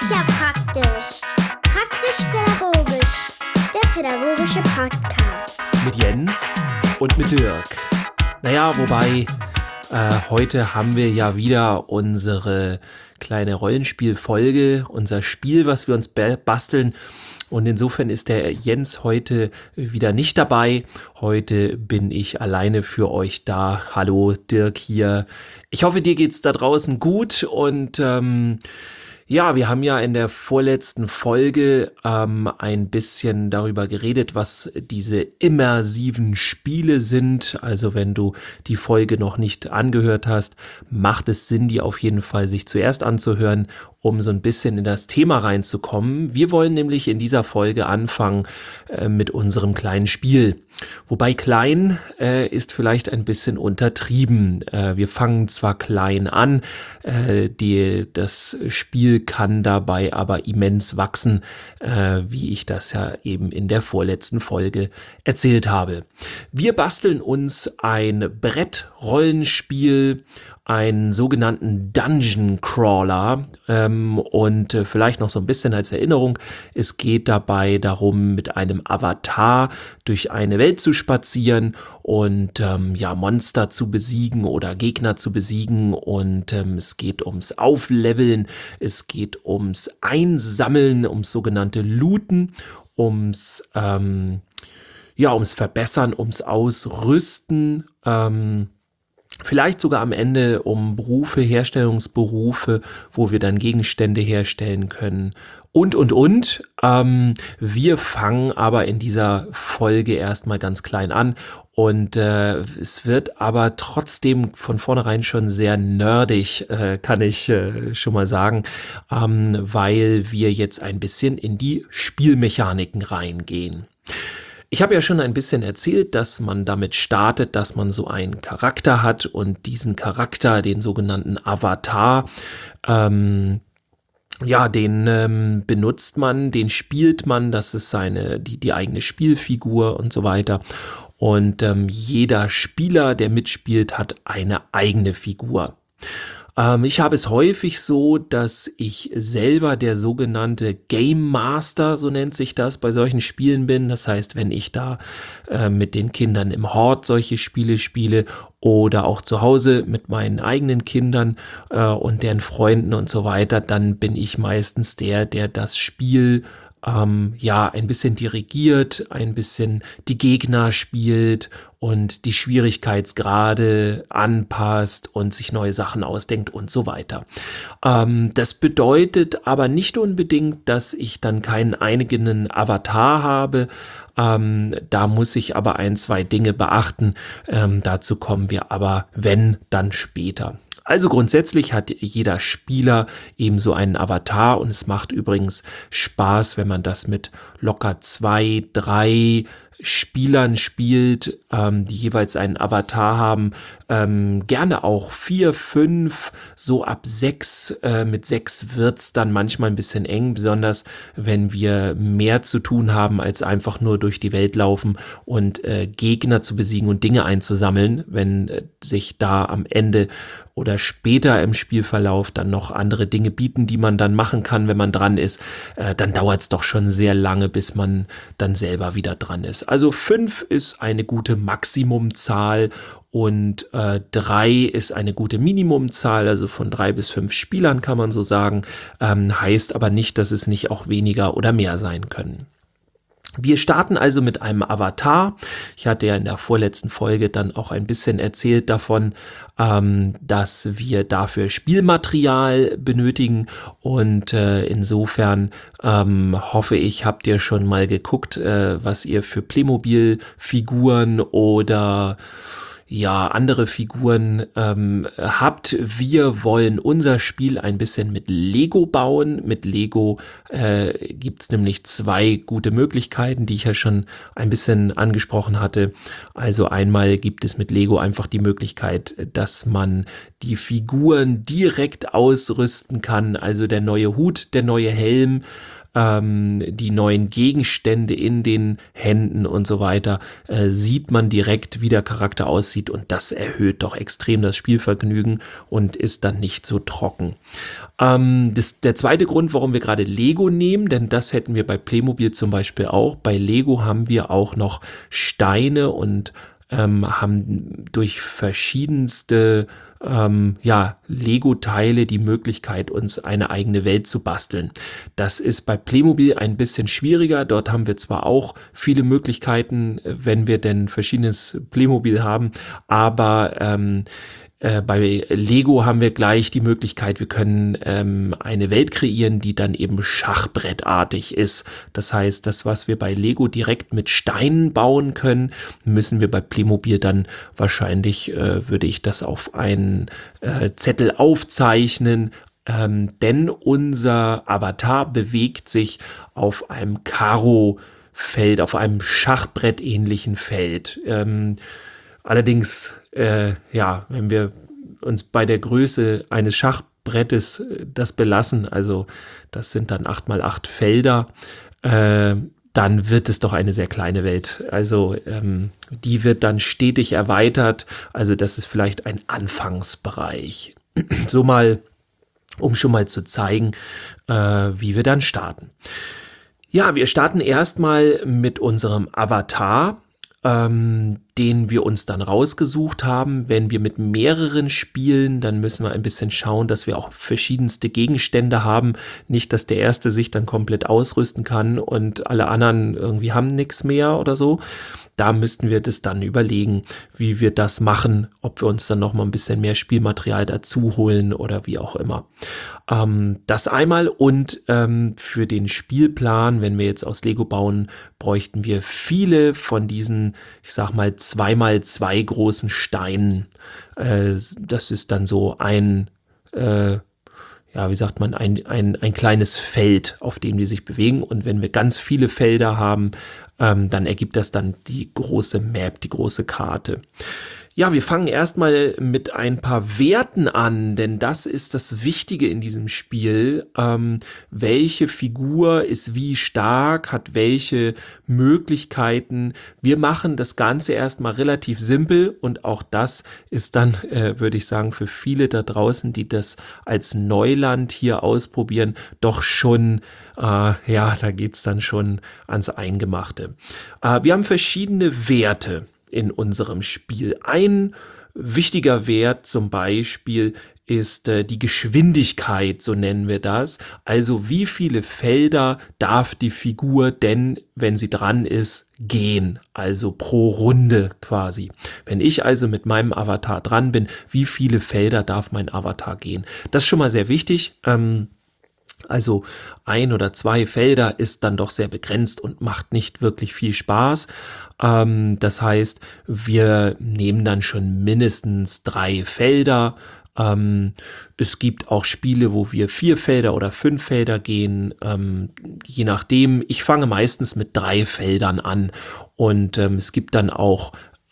ist ja praktisch. Praktisch-pädagogisch. Der pädagogische Podcast. Mit Jens und mit Dirk. Naja, wobei, heute haben wir ja wieder unsere kleine Rollenspielfolge, unser Spiel, was wir uns basteln. Und insofern ist der Jens heute wieder nicht dabei. Heute bin ich alleine für euch da. Hallo Dirk hier. Ich hoffe, dir geht's da draußen gut und ja, wir haben ja in der vorletzten Folge ein bisschen darüber geredet, was diese immersiven Spiele sind. Also wenn du die Folge noch nicht angehört hast, macht es Sinn, die auf jeden Fall sich zuerst anzuhören, um so ein bisschen in das Thema reinzukommen. Wir wollen nämlich in dieser Folge anfangen mit unserem kleinen Spiel. Wobei klein ist vielleicht ein bisschen untertrieben. Wir fangen zwar klein an, das Spiel kann dabei aber immens wachsen, wie ich das ja eben in der vorletzten Folge erzählt habe. Wir basteln uns ein Brettrollenspiel, einen sogenannten Dungeon Crawler und vielleicht noch so ein bisschen als Erinnerung, es geht dabei darum, mit einem Avatar durch eine Welt zu spazieren und Monster zu besiegen oder Gegner zu besiegen und es geht ums Aufleveln, es geht ums Einsammeln, ums sogenannte Looten, ums Verbessern, ums Ausrüsten, vielleicht sogar am Ende um Berufe, Herstellungsberufe, wo wir dann Gegenstände herstellen können und. Wir fangen aber in dieser Folge erstmal ganz klein an und es wird aber trotzdem von vornherein schon sehr nerdig, kann ich schon mal sagen, weil wir jetzt ein bisschen in die Spielmechaniken reingehen. Ich habe ja schon ein bisschen erzählt, dass man damit startet, dass man so einen Charakter hat und diesen Charakter, den sogenannten Avatar, den benutzt man, den spielt man, das ist die eigene Spielfigur und so weiter. Und jeder Spieler, der mitspielt, hat eine eigene Figur. Ich habe es häufig so, dass ich selber der sogenannte Game Master, so nennt sich das, bei solchen Spielen bin. Das heißt, wenn ich da mit den Kindern im Hort solche Spiele spiele oder auch zu Hause mit meinen eigenen Kindern und deren Freunden und so weiter, dann bin ich meistens der das Spiel ein bisschen dirigiert, ein bisschen die Gegner spielt und die Schwierigkeitsgrade anpasst und sich neue Sachen ausdenkt und so weiter. Das bedeutet aber nicht unbedingt, dass ich dann keinen eigenen Avatar habe. Da muss ich aber 1-2 Dinge beachten. Dazu kommen wir aber, wenn, dann später. Also grundsätzlich hat jeder Spieler eben so einen Avatar und es macht übrigens Spaß, wenn man das mit locker 2, 3 Spielern spielt, die jeweils einen Avatar haben, gerne auch 4, 5, so ab 6, mit 6 wird's dann manchmal ein bisschen eng, besonders wenn wir mehr zu tun haben, als einfach nur durch die Welt laufen und Gegner zu besiegen und Dinge einzusammeln, wenn sich da am Ende oder später im Spielverlauf dann noch andere Dinge bieten, die man dann machen kann, wenn man dran ist, dann dauert es doch schon sehr lange, bis man dann selber wieder dran ist. Also 5 ist eine gute Maximumzahl und 3 ist eine gute Minimumzahl, also von 3 bis 5 Spielern kann man so sagen, heißt aber nicht, dass es nicht auch weniger oder mehr sein können. Wir starten also mit einem Avatar. Ich hatte ja in der vorletzten Folge dann auch ein bisschen erzählt davon, dass wir dafür Spielmaterial benötigen und insofern hoffe ich, habt ihr schon mal geguckt, was ihr für Playmobil-Figuren oder andere Figuren habt. Wir wollen unser Spiel ein bisschen mit Lego bauen. Mit Lego gibt's nämlich 2 gute Möglichkeiten, die ich ja schon ein bisschen angesprochen hatte. Also einmal gibt es mit Lego einfach die Möglichkeit, dass man die Figuren direkt ausrüsten kann. Also der neue Hut, der neue Helm, die neuen Gegenstände in den Händen und so weiter, sieht man direkt, wie der Charakter aussieht, und das erhöht doch extrem das Spielvergnügen und ist dann nicht so trocken. Der zweite Grund, warum wir gerade Lego nehmen, denn das hätten wir bei Playmobil zum Beispiel auch. Bei Lego haben wir auch noch Steine und haben durch verschiedenste Lego-Teile die Möglichkeit, uns eine eigene Welt zu basteln. Das ist bei Playmobil ein bisschen schwieriger. Dort haben wir zwar auch viele Möglichkeiten, wenn wir denn verschiedenes Playmobil haben, aber bei Lego haben wir gleich die Möglichkeit, wir können eine Welt kreieren, die dann eben schachbrettartig ist. Das heißt, das, was wir bei Lego direkt mit Steinen bauen können, müssen wir bei Playmobil dann wahrscheinlich, würde ich das auf einen Zettel aufzeichnen, denn unser Avatar bewegt sich auf einem Karo-Feld, auf einem Schachbrett-ähnlichen Feld. Allerdings, wenn wir uns bei der Größe eines Schachbrettes das belassen, also das sind dann 8x8 Felder, dann wird es doch eine sehr kleine Welt. Also die wird dann stetig erweitert. Also das ist vielleicht ein Anfangsbereich. So mal, um schon mal zu zeigen, wie wir dann starten. Ja, wir starten erstmal mit unserem Avatar, den wir uns dann rausgesucht haben. Wenn wir mit mehreren spielen, dann müssen wir ein bisschen schauen, dass wir auch verschiedenste Gegenstände haben. Nicht, dass der erste sich dann komplett ausrüsten kann und alle anderen irgendwie haben nichts mehr oder so. Da müssten wir das dann überlegen, wie wir das machen, ob wir uns dann noch mal ein bisschen mehr Spielmaterial dazu holen oder wie auch immer. Das einmal, und für den Spielplan, wenn wir jetzt aus Lego bauen, bräuchten wir viele von diesen, ich sag mal, 2x2 großen Steinen. Das ist dann so ein ein kleines Feld, auf dem die sich bewegen. Und wenn wir ganz viele Felder haben, dann ergibt das dann die große Map, die große Karte. Ja, wir fangen erstmal mit ein paar Werten an, denn das ist das Wichtige in diesem Spiel. Welche Figur ist wie stark, hat welche Möglichkeiten. Wir machen das Ganze erstmal relativ simpel, und auch das ist dann, würde ich sagen, für viele da draußen, die das als Neuland hier ausprobieren, doch schon, da geht's dann schon ans Eingemachte. Wir haben verschiedene Werte in unserem Spiel. Ein wichtiger Wert zum Beispiel ist die Geschwindigkeit, so nennen wir das. Also wie viele Felder darf die Figur denn, wenn sie dran ist, gehen? Also pro Runde quasi. Wenn ich also mit meinem Avatar dran bin, wie viele Felder darf mein Avatar gehen? Das ist schon mal sehr wichtig. Also 1 oder 2 Felder ist dann doch sehr begrenzt und macht nicht wirklich viel Spaß. Das heißt, wir nehmen dann schon mindestens 3 Felder. Es gibt auch Spiele, wo wir 4 Felder oder 5 Felder gehen, je nachdem. Ich fange meistens mit 3 Feldern an, und es gibt dann auch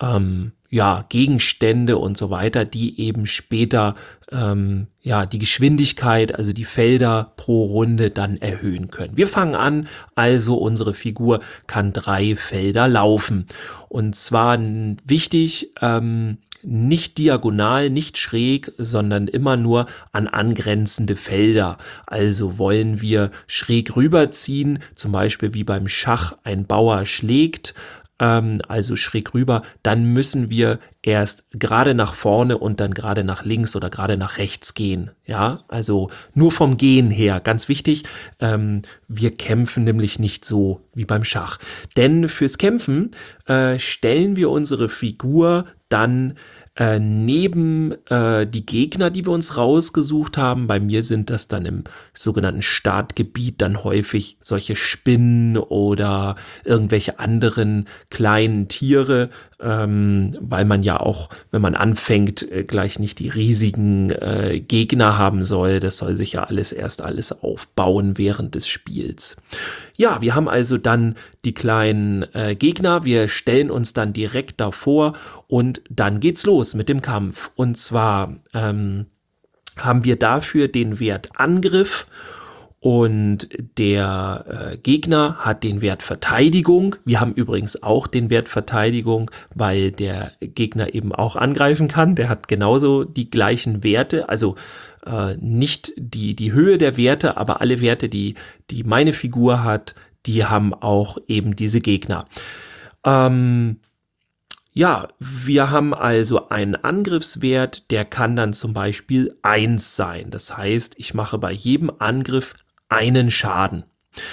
Gegenstände und so weiter, die eben später die Geschwindigkeit, also die Felder pro Runde dann erhöhen können. Wir fangen an, also unsere Figur kann 3 Felder laufen. Und zwar wichtig, nicht diagonal, nicht schräg, sondern immer nur an angrenzende Felder. Also wollen wir schräg rüberziehen, zum Beispiel wie beim Schach ein Bauer schlägt, also schräg rüber, dann müssen wir erst gerade nach vorne und dann gerade nach links oder gerade nach rechts gehen. Ja, also nur vom Gehen her, ganz wichtig, wir kämpfen nämlich nicht so wie beim Schach. Denn fürs Kämpfen stellen wir unsere Figur dann neben die Gegner, die wir uns rausgesucht haben. Bei mir sind das dann im sogenannten Startgebiet dann häufig solche Spinnen oder irgendwelche anderen kleinen Tiere, weil man ja auch, wenn man anfängt, gleich nicht die riesigen Gegner haben soll. Das soll sich ja alles aufbauen während des Spiels. Ja, wir haben also dann die kleinen Gegner. Wir stellen uns dann direkt davor und dann geht's los mit dem Kampf. Und zwar haben wir dafür den Wert Angriff. Und der Gegner hat den Wert Verteidigung. Wir haben übrigens auch den Wert Verteidigung, weil der Gegner eben auch angreifen kann. Der hat genauso die gleichen Werte, also nicht die Höhe der Werte, aber alle Werte, die meine Figur hat, die haben auch eben diese Gegner. Ja, wir haben also einen Angriffswert, der kann dann zum Beispiel 1 sein. Das heißt, ich mache bei jedem Angriff einen Schaden.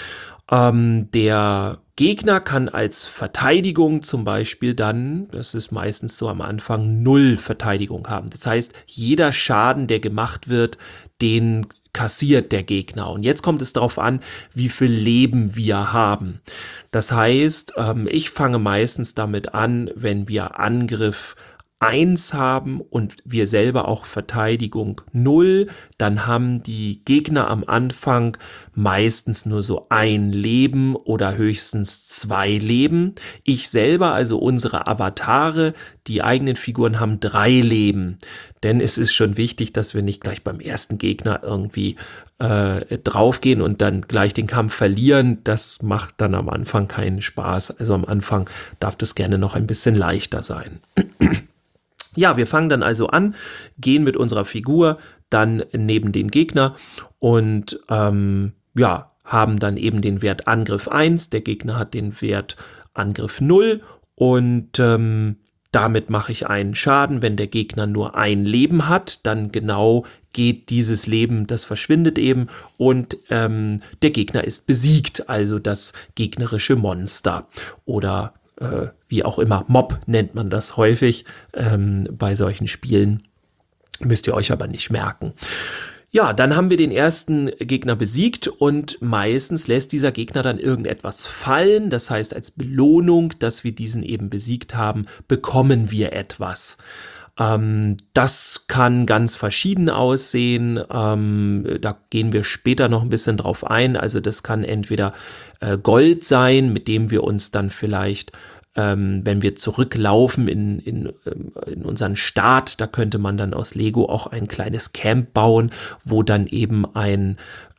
Der Gegner kann als Verteidigung zum Beispiel dann, das ist meistens so am Anfang, 0 Verteidigung haben. Das heißt, jeder Schaden, der gemacht wird, den kassiert der Gegner. Und jetzt kommt es darauf an, wie viel Leben wir haben. Das heißt, ich fange meistens damit an, wenn wir Angriff 1 haben und wir selber auch Verteidigung 0, dann haben die Gegner am Anfang meistens nur so 1 Leben oder höchstens 2 Leben. Ich selber, also unsere Avatare, die eigenen Figuren haben 3 Leben. Denn es ist schon wichtig, dass wir nicht gleich beim ersten Gegner irgendwie draufgehen und dann gleich den Kampf verlieren. Das macht dann am Anfang keinen Spaß. Also am Anfang darf das gerne noch ein bisschen leichter sein. Ja, wir fangen dann also an, gehen mit unserer Figur dann neben den Gegner und haben dann eben den Wert Angriff 1, der Gegner hat den Wert Angriff 0 und damit mache ich einen Schaden. Wenn der Gegner nur 1 Leben hat, dann genau geht dieses Leben, das verschwindet eben und der Gegner ist besiegt, also das gegnerische Monster oder wie auch immer, Mob nennt man das häufig bei solchen Spielen. Müsst ihr euch aber nicht merken. Ja, dann haben wir den ersten Gegner besiegt und meistens lässt dieser Gegner dann irgendetwas fallen. Das heißt, als Belohnung, dass wir diesen eben besiegt haben, bekommen wir etwas. Das kann ganz verschieden aussehen. Da gehen wir später noch ein bisschen drauf ein. Also das kann entweder Gold sein, mit dem wir uns dann vielleicht, wenn wir zurücklaufen in unseren Start, da könnte man dann aus Lego auch ein kleines Camp bauen, wo dann eben ein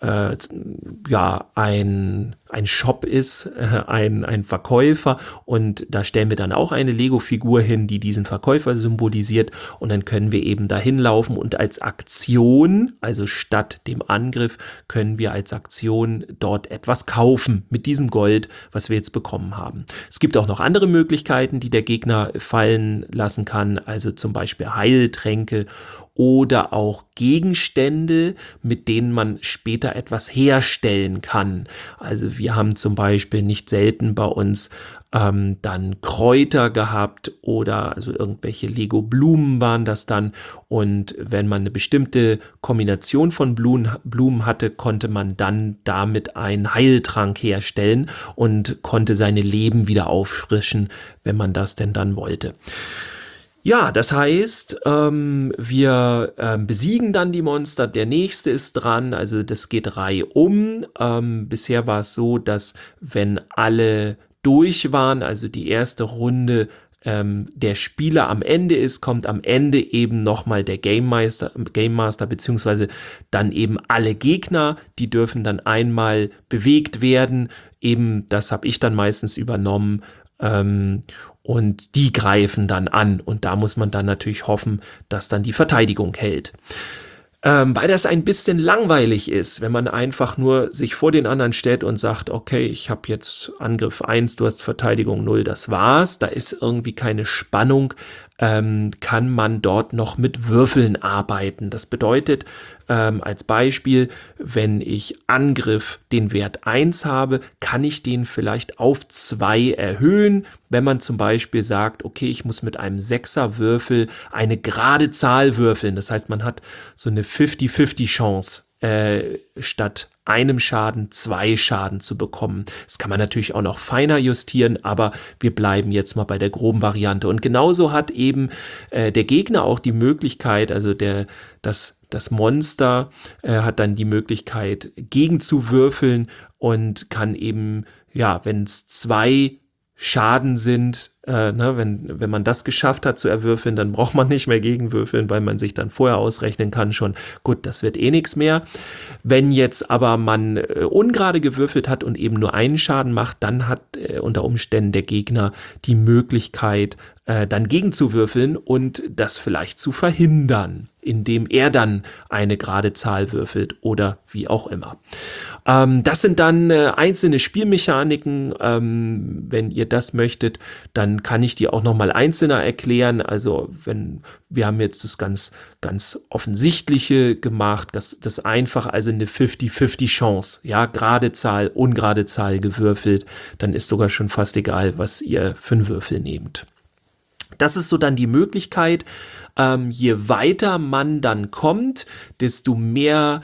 Shop ist, ein Verkäufer und da stellen wir dann auch eine Lego-Figur hin, die diesen Verkäufer symbolisiert und dann können wir eben dahin laufen und als Aktion, also statt dem Angriff, können wir als Aktion dort etwas kaufen mit diesem Gold, was wir jetzt bekommen haben. Es gibt auch noch andere Möglichkeiten, die der Gegner fallen lassen kann, also zum Beispiel Heiltränke oder auch Gegenstände, mit denen man später etwas herstellen kann. Also wir haben zum Beispiel nicht selten bei uns dann Kräuter gehabt oder also irgendwelche Lego-Blumen waren das dann. Und wenn man eine bestimmte Kombination von Blumen hatte, konnte man dann damit einen Heiltrank herstellen und konnte seine Leben wieder auffrischen, wenn man das denn dann wollte. Ja, das heißt, wir besiegen dann die Monster, der nächste ist dran, also das geht reihum. Bisher war es so, dass wenn alle durch waren, also die erste Runde der Spieler am Ende ist, kommt am Ende eben nochmal der Game Master beziehungsweise dann eben alle Gegner, die dürfen dann einmal bewegt werden, eben das habe ich dann meistens übernommen, und die greifen dann an und da muss man dann natürlich hoffen, dass dann die Verteidigung hält. Weil das ein bisschen langweilig ist, wenn man einfach nur sich vor den anderen stellt und sagt, okay, ich habe jetzt Angriff 1, du hast Verteidigung 0, das war's. Da ist irgendwie keine Spannung, kann man dort noch mit Würfeln arbeiten. Das bedeutet, als Beispiel, wenn ich Angriff den Wert 1 habe, kann ich den vielleicht auf 2 erhöhen. Wenn man zum Beispiel sagt, okay, ich muss mit einem 6er-Würfel eine gerade Zahl würfeln. Das heißt, man hat so eine 50-50 Chance, statt einem Schaden 2 Schaden zu bekommen. Das kann man natürlich auch noch feiner justieren, aber wir bleiben jetzt mal bei der groben Variante. Und genauso hat eben der Gegner auch die Möglichkeit, also das Monster hat dann die Möglichkeit, gegenzuwürfeln und kann eben, ja, wenn es 2 Schaden sind, wenn man das geschafft hat zu erwürfeln, dann braucht man nicht mehr gegenwürfeln, weil man sich dann vorher ausrechnen kann schon, gut, das wird eh nichts mehr. Wenn jetzt aber man ungerade gewürfelt hat und eben nur einen Schaden macht, dann hat unter Umständen der Gegner die Möglichkeit, dann gegenzuwürfeln und das vielleicht zu verhindern, indem er dann eine gerade Zahl würfelt oder wie auch immer. Das sind dann einzelne Spielmechaniken. Wenn ihr das möchtet, dann kann ich die auch nochmal einzelner erklären. Also wir haben jetzt das ganz, ganz Offensichtliche gemacht, das einfach, also eine 50-50 Chance, ja, gerade Zahl, ungerade Zahl gewürfelt, dann ist sogar schon fast egal, was ihr für einen Würfel nehmt. Das ist so dann die Möglichkeit, je weiter man dann kommt, desto mehr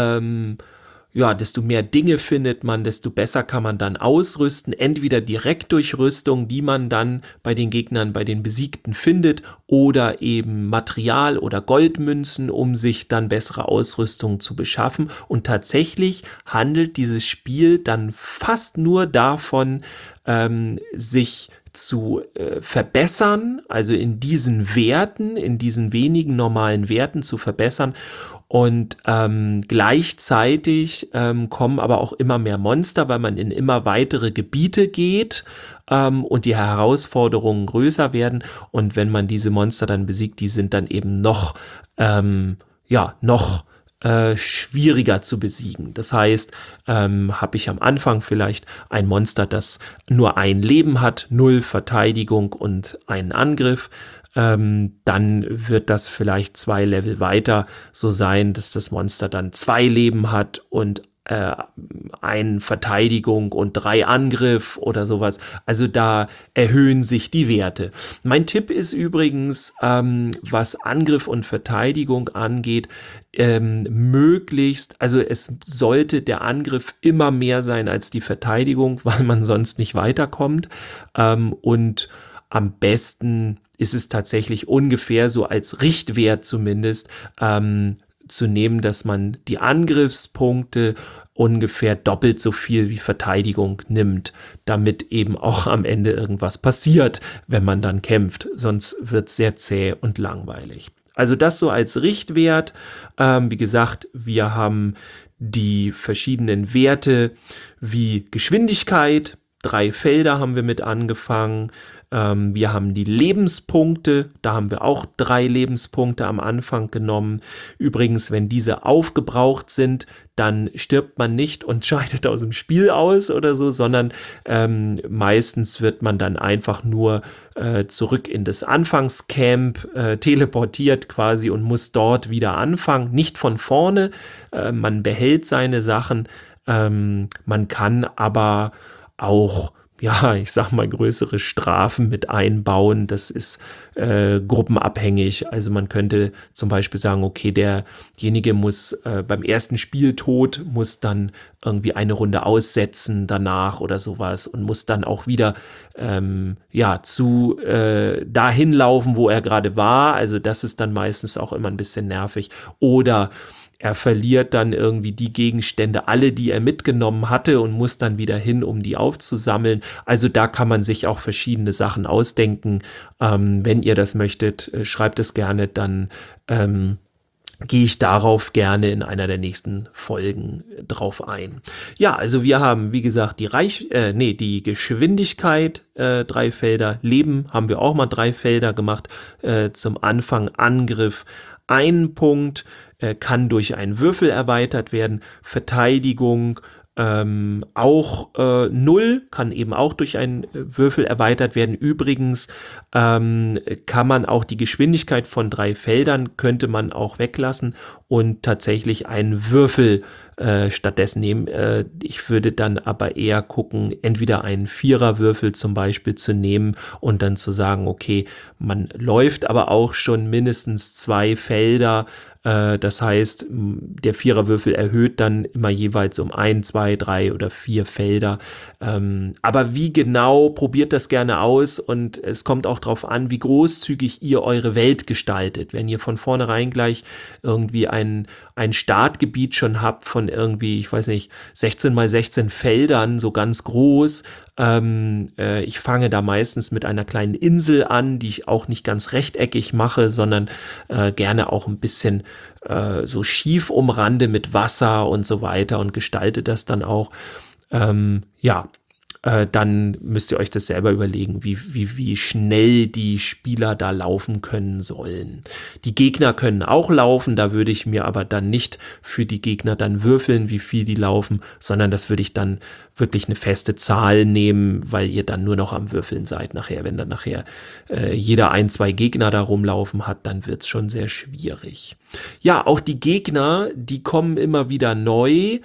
Dinge findet man, desto besser kann man dann ausrüsten, entweder direkt durch Rüstung, die man dann bei den Gegnern, bei den Besiegten findet, oder eben Material oder Goldmünzen, um sich dann bessere Ausrüstung zu beschaffen. Und tatsächlich handelt dieses Spiel dann fast nur davon, sich zu verbessern, also in diesen Werten, in diesen wenigen normalen Werten zu verbessern. Und gleichzeitig kommen aber auch immer mehr Monster, weil man in immer weitere Gebiete geht und die Herausforderungen größer werden. Und wenn man diese Monster dann besiegt, die sind dann eben noch schwieriger zu besiegen. Das heißt, habe ich am Anfang vielleicht ein Monster, das nur ein Leben hat, 0 Verteidigung und einen Angriff, dann wird das vielleicht 2 Level weiter so sein, dass das Monster dann 2 Leben hat und 1 Verteidigung und 3 Angriff oder sowas. Also da erhöhen sich die Werte. Mein Tipp ist übrigens, was Angriff und Verteidigung angeht, möglichst, also es sollte der Angriff immer mehr sein als die Verteidigung, weil man sonst nicht weiterkommt. Und am besten ist es tatsächlich ungefähr so als Richtwert zumindest zu nehmen, dass man die Angriffspunkte ungefähr doppelt so viel wie Verteidigung nimmt, damit eben auch am Ende irgendwas passiert, wenn man dann kämpft. Sonst wird es sehr zäh und langweilig. Also das so als Richtwert. Wie gesagt, wir haben die verschiedenen Werte wie Geschwindigkeit. 3 Felder haben wir mit angefangen. Wir haben die Lebenspunkte, da haben wir auch 3 Lebenspunkte am Anfang genommen. Übrigens, wenn diese aufgebraucht sind, dann stirbt man nicht und scheidet aus dem Spiel aus oder so, sondern meistens wird man dann einfach nur zurück in das Anfangscamp teleportiert quasi und muss dort wieder anfangen. Nicht von vorne, man behält seine Sachen, man kann aber auch, ja, ich sag mal, größere Strafen mit einbauen. Das ist gruppenabhängig. Also man könnte zum Beispiel sagen, okay, derjenige muss beim ersten Spieltod muss dann irgendwie eine Runde aussetzen danach oder sowas und muss dann auch wieder dahin laufen, wo er gerade war. Also das ist dann meistens auch immer ein bisschen nervig. Oder er verliert dann irgendwie die Gegenstände, alle, die er mitgenommen hatte und muss dann wieder hin, um die aufzusammeln. Also da kann man sich auch verschiedene Sachen ausdenken. Wenn ihr das möchtet, schreibt es gerne, dann gehe ich darauf gerne in einer der nächsten Folgen drauf ein. Ja, also wir haben, wie gesagt, die Geschwindigkeit, 3 Felder, Leben haben wir auch mal 3 Felder gemacht, zum Anfang Angriff 1 Punkt, kann durch einen Würfel erweitert werden, Verteidigung auch 0, kann eben auch durch einen Würfel erweitert werden. Übrigens kann man auch die Geschwindigkeit von 3 Feldern, könnte man auch weglassen und tatsächlich einen Würfel stattdessen nehmen. Ich würde dann aber eher gucken, entweder einen 4er-Würfel zum Beispiel zu nehmen und dann zu sagen, okay, man läuft aber auch schon mindestens 2 Felder Das heißt, der Viererwürfel erhöht dann immer jeweils um 1, 2, 3 oder 4 Felder. Aber wie genau, probiert das gerne aus, und es kommt auch darauf an, wie großzügig ihr eure Welt gestaltet. Wenn ihr von vornherein gleich irgendwie ein Startgebiet schon habt von irgendwie, ich weiß nicht, 16 mal 16 Feldern, so ganz groß. Ich fange da meistens mit einer kleinen Insel an, die ich auch nicht ganz rechteckig mache, sondern gerne auch ein bisschen so schief umrande mit Wasser und so weiter und gestalte das dann auch. Dann müsst ihr euch das selber überlegen, wie schnell die Spieler da laufen können sollen. Die Gegner können auch laufen, da würde ich mir aber dann nicht für die Gegner dann würfeln, wie viel die laufen, sondern das würde ich dann wirklich eine feste Zahl nehmen, weil ihr dann nur noch am Würfeln seid nachher. Wenn dann nachher jeder 1, 2 Gegner da rumlaufen hat, dann wird es schon sehr schwierig. Ja, auch die Gegner, die kommen immer wieder neu.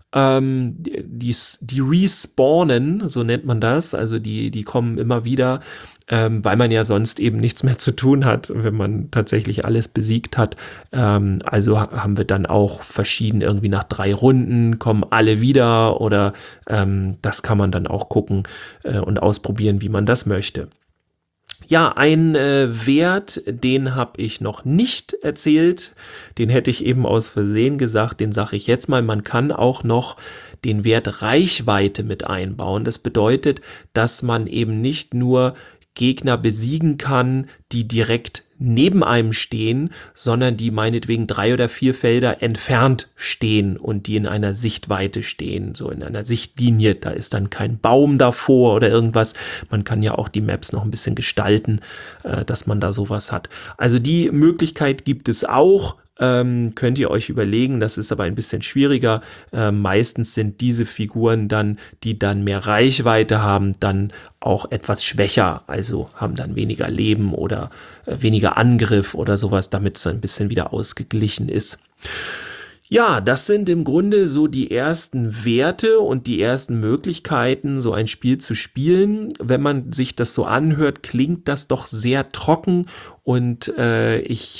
Die respawnen, so nennt man das, also die kommen immer wieder, weil man ja sonst eben nichts mehr zu tun hat, wenn man tatsächlich alles besiegt hat. Also haben wir dann auch verschieden, irgendwie nach 3 Runden kommen alle wieder, oder das kann man dann auch gucken und ausprobieren, wie man das möchte. Ja, ein Wert, den habe ich noch nicht erzählt, den hätte ich eben aus Versehen gesagt, den sage ich jetzt mal. Man kann auch noch den Wert Reichweite mit einbauen. Das bedeutet, dass man eben nicht nur Gegner besiegen kann, die direkt neben einem stehen, sondern die meinetwegen 3 oder 4 Felder entfernt stehen und die in einer Sichtweite stehen, so in einer Sichtlinie. Da ist dann kein Baum davor oder irgendwas. Man kann ja auch die Maps noch ein bisschen gestalten, dass man da sowas hat. Also die Möglichkeit gibt es auch. Könnt ihr euch überlegen, das ist aber ein bisschen schwieriger. Meistens sind diese Figuren dann, die dann mehr Reichweite haben, dann auch etwas schwächer, also haben dann weniger Leben oder weniger Angriff oder sowas, damit es ein bisschen wieder ausgeglichen ist. Ja, das sind im Grunde so die ersten Werte und die ersten Möglichkeiten, so ein Spiel zu spielen. Wenn man sich das so anhört, klingt das doch sehr trocken, und ich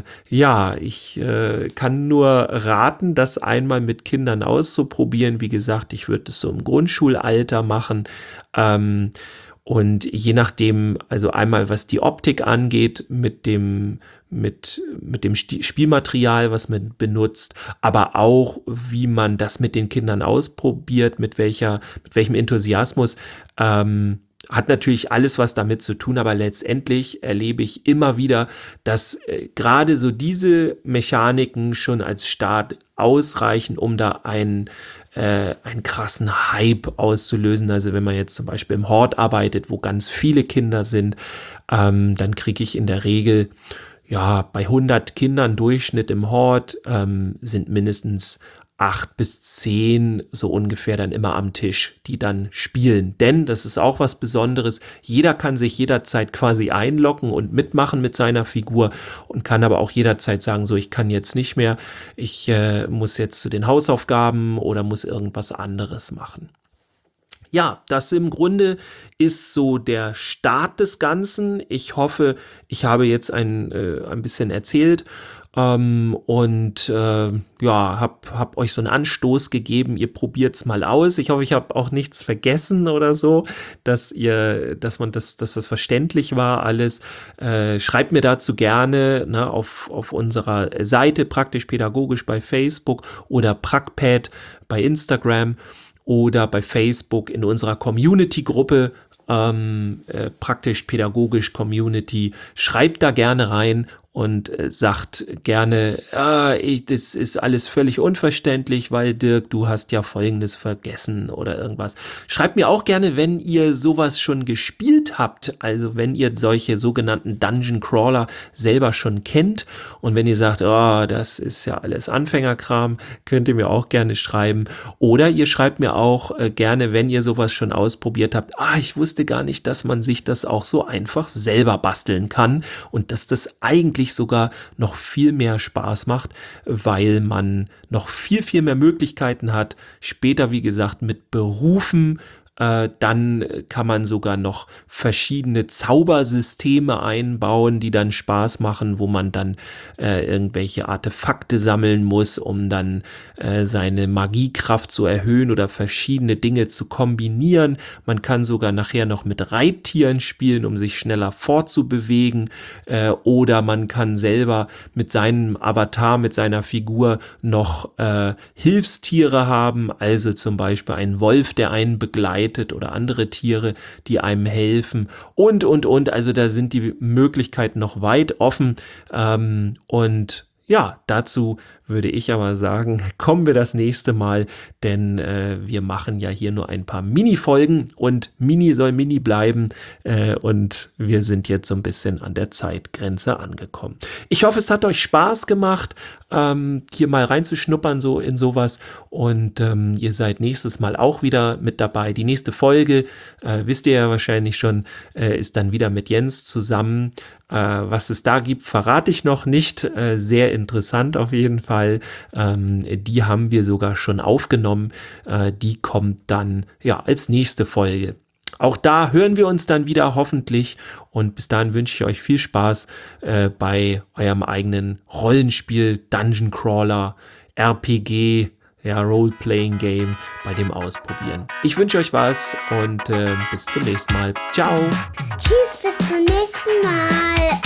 kann nur raten, das einmal mit Kindern auszuprobieren. Wie gesagt, ich würde es so im Grundschulalter machen. Und je nachdem, also einmal was die Optik angeht, mit dem Spielmaterial, was man benutzt, aber auch wie man das mit den Kindern ausprobiert, mit welchem Enthusiasmus, hat natürlich alles was damit zu tun, aber letztendlich erlebe ich immer wieder, dass gerade so diese Mechaniken schon als Start ausreichen, um da einen krassen Hype auszulösen. Also wenn man jetzt zum Beispiel im Hort arbeitet, wo ganz viele Kinder sind, dann kriege ich in der Regel, ja, bei 100 Kindern Durchschnitt im Hort sind mindestens 8 bis 10 so ungefähr dann immer am Tisch, die dann spielen. Denn, das ist auch was Besonderes, jeder kann sich jederzeit quasi einloggen und mitmachen mit seiner Figur und kann aber auch jederzeit sagen, so, ich kann jetzt nicht mehr, ich muss jetzt zu den Hausaufgaben oder muss irgendwas anderes machen. Ja, das im Grunde ist so der Start des Ganzen. Ich hoffe, ich habe jetzt ein bisschen erzählt. Hab euch so einen Anstoß gegeben, ihr probiert's mal aus. Ich hoffe, ich habe auch nichts vergessen oder so, dass das verständlich war alles. Schreibt mir dazu gerne auf unserer Seite praktisch-pädagogisch bei Facebook oder Prackpad bei Instagram oder bei Facebook in unserer Community-Gruppe. Praktisch-pädagogisch Community. Schreibt da gerne rein und sagt gerne, das ist alles völlig unverständlich, weil Dirk, du hast ja Folgendes vergessen oder irgendwas. Schreibt mir auch gerne, wenn ihr sowas schon gespielt habt, also wenn ihr solche sogenannten Dungeon Crawler selber schon kennt, und wenn ihr sagt, das ist ja alles Anfängerkram, könnt ihr mir auch gerne schreiben. Oder ihr schreibt mir auch gerne, wenn ihr sowas schon ausprobiert habt, ich wusste gar nicht, dass man sich das auch so einfach selber basteln kann und dass das eigentlich sogar noch viel mehr Spaß macht, weil man noch viel, viel mehr Möglichkeiten hat, später, wie gesagt, mit Berufen Dann kann man sogar noch verschiedene Zaubersysteme einbauen, die dann Spaß machen, wo man dann irgendwelche Artefakte sammeln muss, um dann seine Magiekraft zu erhöhen oder verschiedene Dinge zu kombinieren. Man kann sogar nachher noch mit Reittieren spielen, um sich schneller fortzubewegen, oder man kann selber mit seinem Avatar, mit seiner Figur noch Hilfstiere haben, also zum Beispiel einen Wolf, der einen begleitet oder andere Tiere, die einem helfen und. Also da sind die Möglichkeiten noch weit offen, und ja, dazu würde ich aber sagen, kommen wir das nächste Mal, denn wir machen ja hier nur ein paar Mini-Folgen und Mini soll Mini bleiben, und wir sind jetzt so ein bisschen an der Zeitgrenze angekommen. Ich hoffe, es hat euch Spaß gemacht, hier mal reinzuschnuppern so in sowas, und ihr seid nächstes Mal auch wieder mit dabei. Die nächste Folge, wisst ihr ja wahrscheinlich schon, ist dann wieder mit Jens zusammen. Was es da gibt, verrate ich noch nicht. Sehr interessant auf jeden Fall. Die haben wir sogar schon aufgenommen. Die kommt dann ja als nächste Folge. Auch da hören wir uns dann wieder hoffentlich, und bis dahin wünsche ich euch viel Spaß bei eurem eigenen Rollenspiel, Dungeon Crawler, RPG, ja, Role-Playing-Game, bei dem Ausprobieren. Ich wünsche euch was und bis zum nächsten Mal. Ciao! Tschüss, bis zum nächsten Mal.